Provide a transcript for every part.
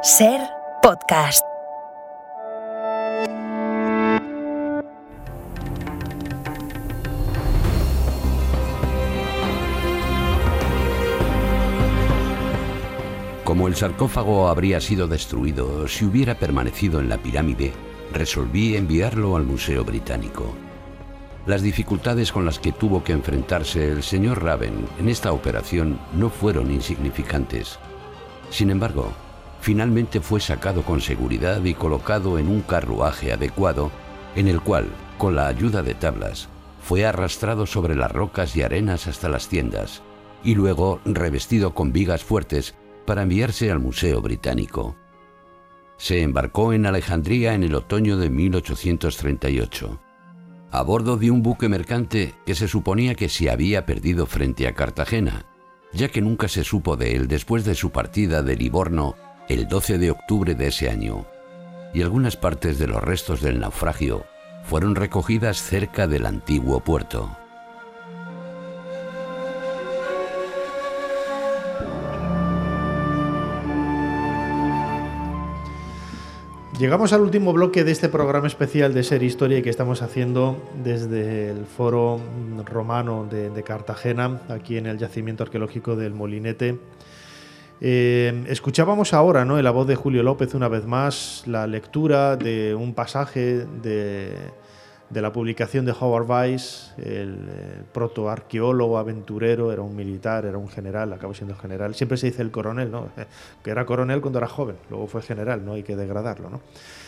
Ser podcast. Como el sarcófago habría sido destruido si hubiera permanecido en la pirámide, resolví enviarlo al Museo Británico. Las dificultades con las que tuvo que enfrentarse el señor Raven en esta operación no fueron insignificantes. Sin embargo, finalmente fue sacado con seguridad y colocado en un carruaje adecuado, en el cual, con la ayuda de tablas, fue arrastrado sobre las rocas y arenas hasta las tiendas, y luego revestido con vigas fuertes para enviarse al Museo Británico. Se embarcó en Alejandría en el otoño de 1838, a bordo de un buque mercante que se suponía que se había perdido frente a Cartagena, ya que nunca se supo de él después de su partida de Livorno el 12 de octubre de ese año, y algunas partes de los restos del naufragio fueron recogidas cerca del antiguo puerto. Llegamos al último bloque de este programa especial de Ser Historia y que estamos haciendo desde el Foro Romano de Cartagena, aquí en el yacimiento arqueológico del Molinete. Escuchábamos ahora, ¿no?, en la voz de Julio López una vez más la lectura de un pasaje de la publicación de Howard Weiss, el protoarqueólogo aventurero. Era un militar, era un general, acabó siendo general. Siempre se dice el coronel, ¿no?, que era coronel cuando era joven, luego fue general, no hay que degradarlo, ¿no?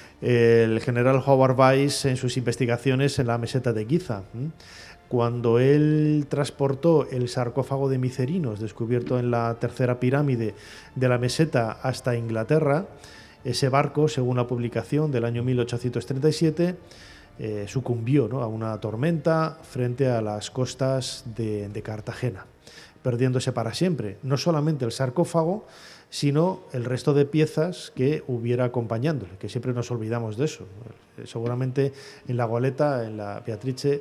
El general Howard Weiss, en sus investigaciones en la meseta de Giza, cuando él transportó el sarcófago de Micerinos, descubierto en la tercera pirámide de la meseta, hasta Inglaterra, ese barco, según la publicación del año 1837, sucumbió, ¿no?, a una tormenta frente a las costas de Cartagena, perdiéndose para siempre no solamente el sarcófago, sino el resto de piezas que hubiera acompañándole, que siempre nos olvidamos de eso. Seguramente en la goleta, en la Beatrice,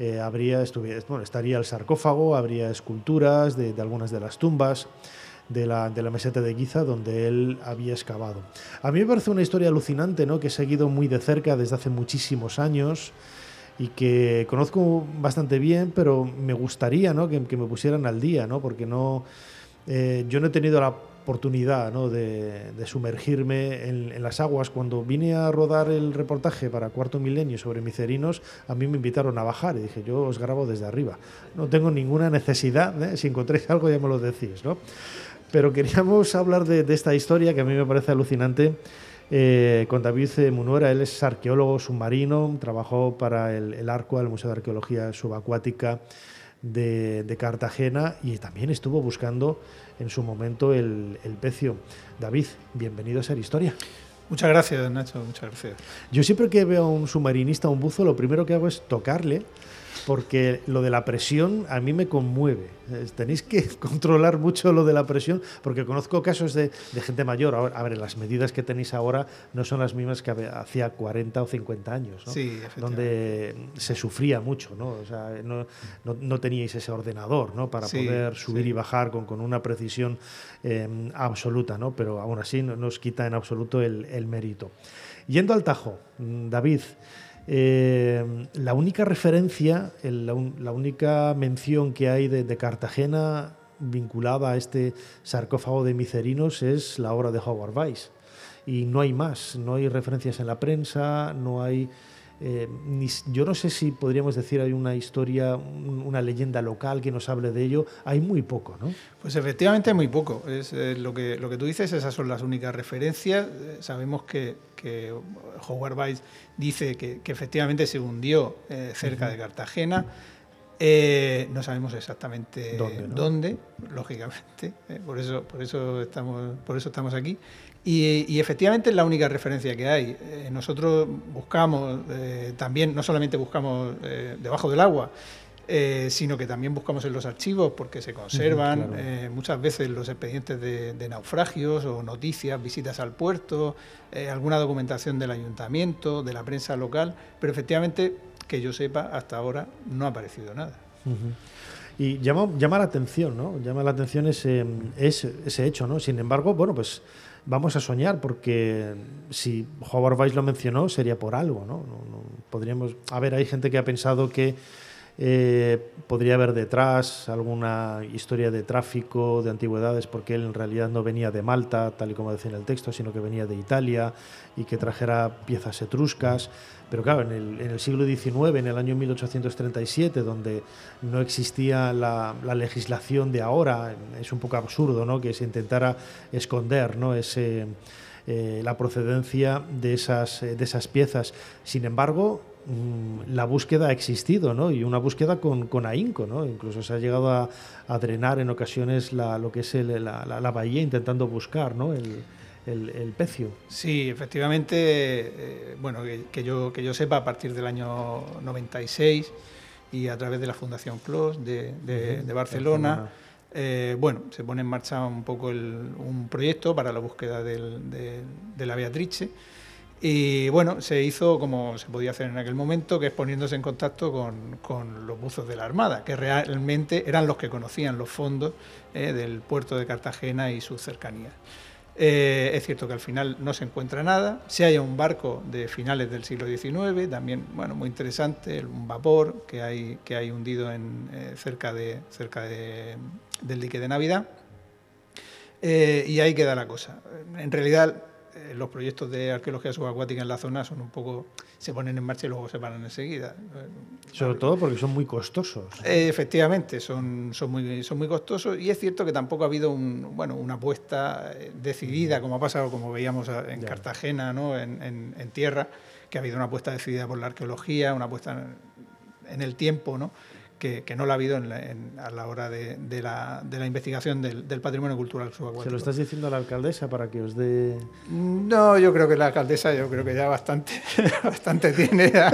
estaría el sarcófago, habría esculturas de algunas de las tumbas de la meseta de Giza donde él había excavado. A mí me parece una historia alucinante, ¿no?, que he seguido muy de cerca desde hace muchísimos años y que conozco bastante bien, pero me gustaría, ¿no?, que me pusieran al día, ¿no?, porque yo no he tenido la oportunidad, ¿no?, de sumergirme en las aguas. Cuando vine a rodar el reportaje para Cuarto Milenio sobre Micerinos, a mí me invitaron a bajar y dije, yo os grabo desde arriba. No tengo ninguna necesidad, ¿eh? Si encontráis algo ya me lo decís, ¿no? Pero queríamos hablar de esta historia que a mí me parece alucinante, con David Munuera. Él es arqueólogo submarino, trabajó para el ARCOA, el Museo de Arqueología Subacuática de Cartagena, y también estuvo buscando en su momento el pecio. David, bienvenido a Ser Historia. Muchas gracias, Nacho, muchas gracias. Yo siempre que veo a un submarinista, a un buzo, lo primero que hago es tocarle, porque lo de la presión a mí me conmueve. Tenéis que controlar mucho lo de la presión, porque conozco casos de gente mayor. A ver, las medidas que tenéis ahora no son las mismas que hacía 40 o 50 años, ¿no? Sí, donde se sufría mucho, ¿no? O sea, no teníais ese ordenador, ¿no?, para poder subir y bajar con una precisión absoluta, ¿no? Pero aún así no nos quita en absoluto el mérito. Yendo al Tajo, David, la única referencia, la única mención que hay de Cartagena vinculada a este sarcófago de Micerinos es la obra de Howard Weiss, y no hay más, no hay referencias en la prensa, no hay yo no sé si podríamos decir hay una historia, una leyenda local que nos hable de ello. Hay muy poco, ¿no? Pues efectivamente hay muy poco. Es lo que tú dices, esas son las únicas referencias. Sabemos que Howard Weiss dice que efectivamente se hundió cerca de Cartagena. No sabemos exactamente dónde, lógicamente. Por eso estamos aquí. Y efectivamente es la única referencia que hay. Nosotros buscamos también, no solamente buscamos debajo del agua, sino que también buscamos en los archivos, porque se conservan muchas veces los expedientes de naufragios o noticias, visitas al puerto, alguna documentación del ayuntamiento, de la prensa local, pero efectivamente, que yo sepa, hasta ahora no ha aparecido nada. Y llama la atención, ¿no? Llama la atención ese hecho, ¿no? Sin embargo, bueno, pues vamos a soñar, porque si Howard Weiss lo mencionó sería por algo, ¿no? Podríamos, a ver, hay gente que ha pensado que podría haber detrás alguna historia de tráfico de antigüedades, porque él en realidad no venía de Malta, tal y como decía en el texto, sino que venía de Italia y que trajera piezas etruscas. Pero claro, en el siglo XIX, en el año 1837, donde no existía la legislación de ahora, es un poco absurdo, ¿no?, que se intentara esconder, ¿no?, la procedencia de esas piezas. Sin embargo, la búsqueda ha existido, ¿no?, y una búsqueda con ahínco, ¿no? Incluso se ha llegado a drenar en ocasiones lo que es la bahía, intentando buscar, ¿no?, el pecio. Sí, efectivamente, bueno, que yo sepa, a partir del año 96 y a través de la Fundación Clos de Barcelona, bueno, se pone en marcha un poco un proyecto para la búsqueda de la Beatrice. Y bueno, se hizo como se podía hacer en aquel momento, que es poniéndose en contacto con los buzos de la Armada, que realmente eran los que conocían los fondos del puerto de Cartagena y sus cercanías. Es cierto que al final no se encuentra nada. Se halla un barco de finales del siglo XIX, también, bueno, muy interesante, un vapor que hay hundido cerca del dique de Navidad. Y ahí queda la cosa. En realidad, los proyectos de arqueología subacuática en la zona son un poco, se ponen en marcha y luego se paran enseguida. Sobre todo porque son muy costosos. Efectivamente, son muy costosos, y es cierto que tampoco ha habido una apuesta decidida, como ha pasado, como veíamos en Cartagena, ¿no?, en tierra, que ha habido una apuesta decidida por la arqueología, una apuesta en el tiempo, ¿no?, que no la ha habido a la hora de la investigación del patrimonio cultural subacuático. ¿Se lo estás diciendo a la alcaldesa para que os dé...? No, yo creo que la alcaldesa ya bastante tiene ya.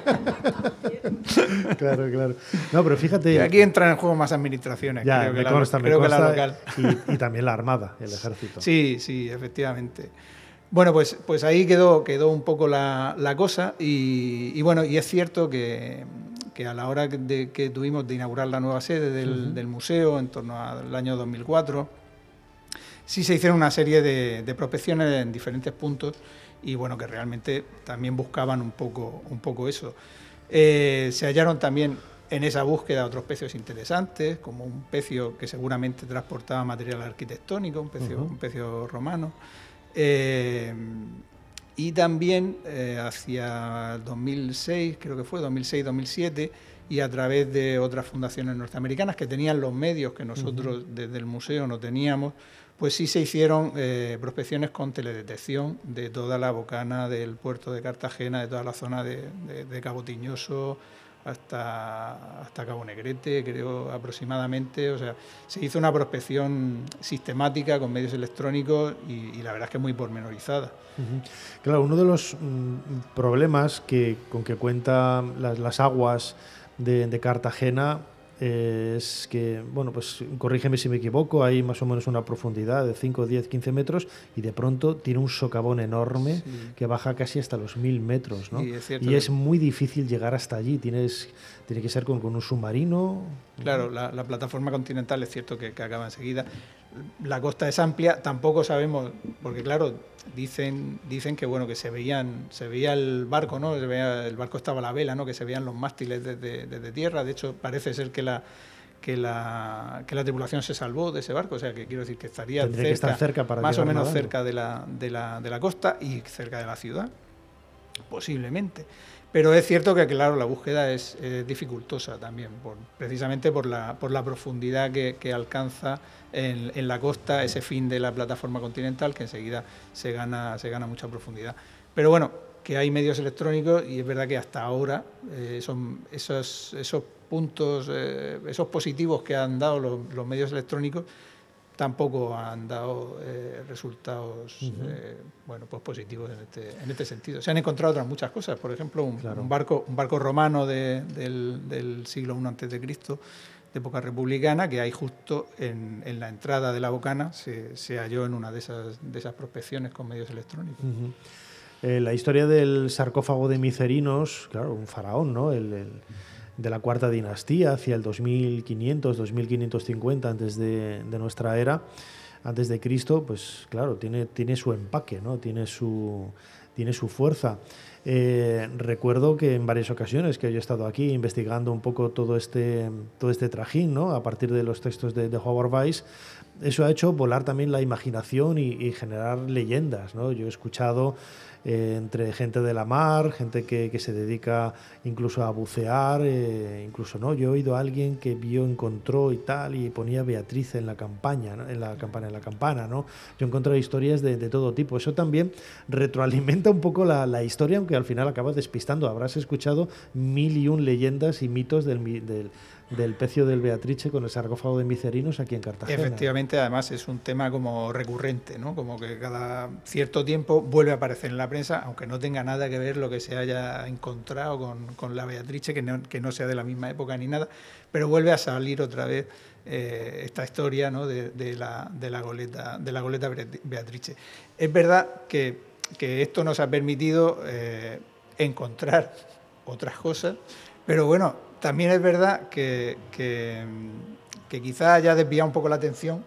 Claro. No, pero fíjate... Y aquí entran en juego más administraciones. Ya, creo que la local. Y también la Armada, el Ejército. Sí, efectivamente. Bueno, pues ahí quedó un poco la cosa, y bueno, y es cierto que a la hora que tuvimos de inaugurar la nueva sede del museo, en torno al año 2004, sí se hicieron una serie de prospecciones en diferentes puntos, y bueno, que realmente también buscaban un poco eso. Se hallaron también en esa búsqueda otros pecios interesantes, como un pecio que seguramente transportaba material arquitectónico, un pecio romano. Y también hacia el 2006, creo que fue 2006-2007, y a través de otras fundaciones norteamericanas que tenían los medios que nosotros desde el museo no teníamos, pues sí se hicieron prospecciones con teledetección de toda la bocana del puerto de Cartagena, de toda la zona de Cabo Tiñoso hasta Cabo Negrete, creo, aproximadamente. O sea, se hizo una prospección sistemática con medios electrónicos y la verdad es que muy pormenorizada. Claro, uno de los problemas con que cuentan las aguas de Cartagena es que, bueno, pues corrígeme si me equivoco, hay más o menos una profundidad de 5, 10, 15 metros y de pronto tiene un socavón enorme que baja casi hasta los 1000 metros, ¿no? Y es muy difícil llegar hasta allí, tiene que ser con un submarino. Claro, la plataforma continental es cierto que acaba enseguida. La costa es amplia, tampoco sabemos, porque claro, dicen que bueno, que se veía el barco, ¿no? El barco estaba a la vela, ¿no? Que se veían los mástiles desde tierra. De hecho, parece ser que la tripulación se salvó de ese barco, o sea que quiero decir que estaría cerca para más o menos nadando. cerca de la costa y cerca de la ciudad, posiblemente. Pero es cierto que, claro, la búsqueda es dificultosa también, precisamente por la profundidad que alcanza en la costa ese fin de la plataforma continental, que enseguida se gana mucha profundidad. Pero bueno, que hay medios electrónicos, y es verdad que hasta ahora esos puntos, esos positivos que han dado los medios electrónicos, tampoco han dado resultados pues positivos en este sentido. Se han encontrado otras muchas cosas, por ejemplo, un barco romano del siglo I a.C., de época republicana, que hay justo en la entrada de la bocana, se halló en una de esas prospecciones con medios electrónicos. La historia del sarcófago de Micerinos, claro, un faraón, ¿no? De la cuarta dinastía, hacia el 2500, 2550 antes de nuestra era, antes de Cristo, pues claro, tiene su empaque, ¿no? Tiene su fuerza. Recuerdo que en varias ocasiones que yo he estado aquí investigando un poco todo este trajín, ¿no? A partir de los textos de Howard Weiss, eso ha hecho volar también la imaginación y generar leyendas, ¿no? Yo he escuchado entre gente de la mar, gente que se dedica incluso a bucear, incluso no, yo he oído a alguien que encontró y tal, y ponía Beatriz en la campana, ¿no? en la campana, ¿no? Yo he encontrado historias de todo tipo. Eso también retroalimenta un poco la historia, aunque al final acabas despistando. Habrás escuchado 1001 leyendas y mitos del pecio del Beatrice con el sarcófago de Micerinos aquí en Cartagena. Efectivamente, además es un tema como recurrente, ¿no? Como que cada cierto tiempo vuelve a aparecer en la prensa, aunque no tenga nada que ver lo que se haya encontrado con la Beatrice, que no sea de la misma época ni nada, pero vuelve a salir otra vez esta historia, ¿no? de la goleta Beatrice. Es verdad que esto nos ha permitido encontrar otras cosas, pero bueno, también es verdad que quizás haya desviado un poco la atención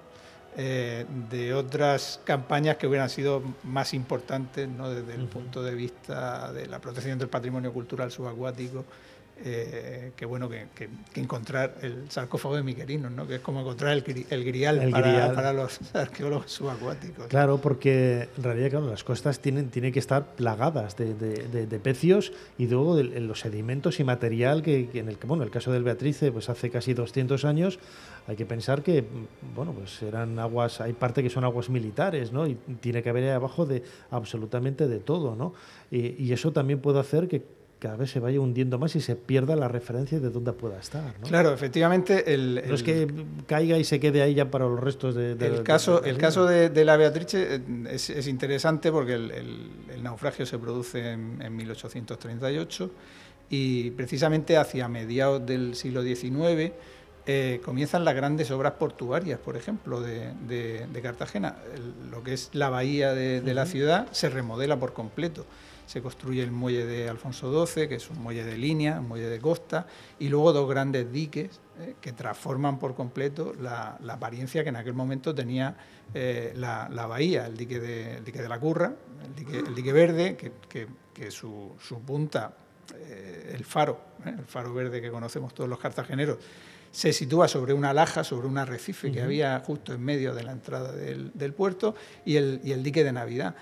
de otras campañas que hubieran sido más importantes, ¿no? Desde el punto de vista de la protección del patrimonio cultural subacuático, que bueno que encontrar el sarcófago de Micerinos, ¿no? Que es como encontrar el grial para los arqueólogos subacuáticos. Claro, porque en realidad claro, las costas tienen que estar plagadas de pecios y luego de los sedimentos y material que en el caso del Beatrice, pues hace casi 200 años, hay que pensar que bueno, pues eran aguas, hay parte que son aguas militares, ¿no? Y tiene que haber ahí abajo de absolutamente de todo, ¿no? Y eso también puede hacer que cada vez se vaya hundiendo más y se pierda la referencia de dónde pueda estar, ¿no? Claro, efectivamente. No es que caiga y se quede ahí ya para los restos el caso de la Beatrice es interesante porque el naufragio se produce en 1838 y precisamente hacia mediados del siglo XIX comienzan las grandes obras portuarias, por ejemplo, de Cartagena. Lo que es la bahía de la ciudad se remodela por completo. Se construye el muelle de Alfonso XII, que es un muelle de línea, un muelle de costa, y luego dos grandes diques que transforman por completo la apariencia que en aquel momento tenía la bahía, el dique de la Curra, el dique verde, que su punta, el faro verde que conocemos todos los cartageneros, se sitúa sobre una laja, sobre un arrecife que había justo en medio de la entrada del puerto, y el dique de Navidad.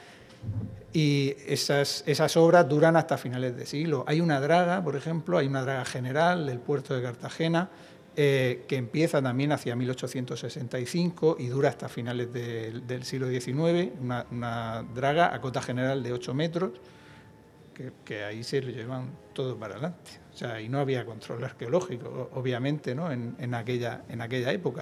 Y esas obras duran hasta finales de siglo. Hay una draga, por ejemplo, hay una draga general del puerto de Cartagena que empieza también hacia 1865 y dura hasta finales del siglo XIX, una draga a cota general de 8 metros, que ahí se lo llevan todo para adelante. O sea, y no había control arqueológico, obviamente, ¿no? en aquella época.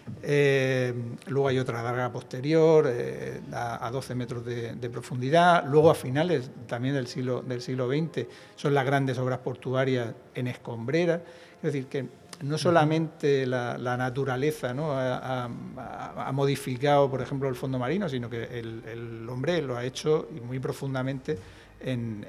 Luego hay otra draga posterior a 12 metros de profundidad. Luego a finales también del siglo XX son las grandes obras portuarias en escombrera. Es decir, que no solamente la naturaleza, ¿no? ha modificado, por ejemplo, el fondo marino, sino que el hombre lo ha hecho y muy profundamente en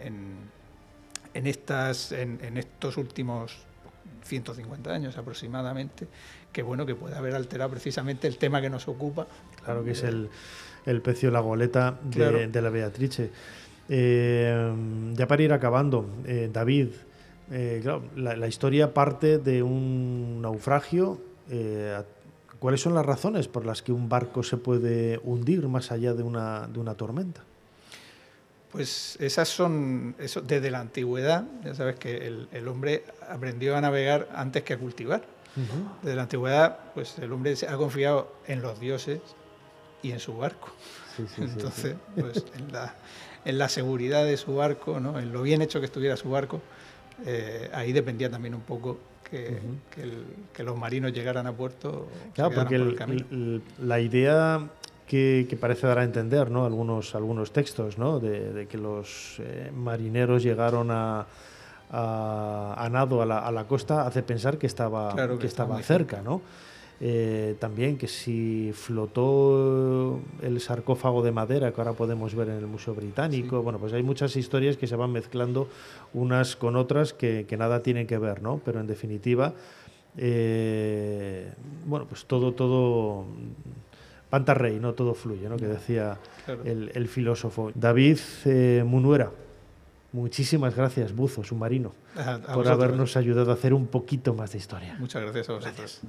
estos últimos 150 años aproximadamente, que bueno, que puede haber alterado precisamente el tema que nos ocupa. Claro, que es el pecio, la goleta de la Beatrice. Ya para ir acabando, David, claro, la historia parte de un naufragio. ¿Cuáles son las razones por las que un barco se puede hundir más allá de una tormenta? Pues esas son, desde la antigüedad, ya sabes que el hombre aprendió a navegar antes que a cultivar. Desde la antigüedad, pues el hombre se ha confiado en los dioses y en su barco. Entonces, pues en la seguridad de su barco, ¿no? En lo bien hecho que estuviera su barco, ahí dependía también un poco que los marinos llegaran a puerto. Claro, porque la idea que parece dar a entender, ¿no? algunos textos, ¿no? de que los marineros llegaron a nado a la costa, hace pensar que estaba cerca, ¿no? También que si flotó el sarcófago de madera que ahora podemos ver en el Museo Británico, sí. Bueno, pues hay muchas historias que se van mezclando unas con otras que nada tienen que ver, ¿no? Pero en definitiva, bueno, pues todo Panta rey, no todo fluye, ¿no? Que decía Claro. el filósofo. David Munuera, muchísimas gracias, buzo submarino, A por vosotros. habernos ayudado a hacer un poquito más de historia. Muchas gracias a vosotros.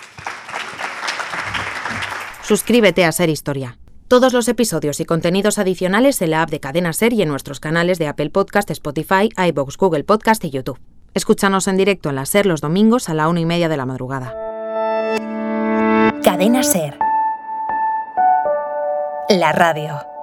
Suscríbete a Ser Historia. Todos los episodios y contenidos adicionales en la app de Cadena Ser y en nuestros canales de Apple Podcast, Spotify, iVoox, Google Podcast y YouTube. Escúchanos en directo en la Ser los domingos a la 1:30 de la madrugada. Cadena Ser. La radio.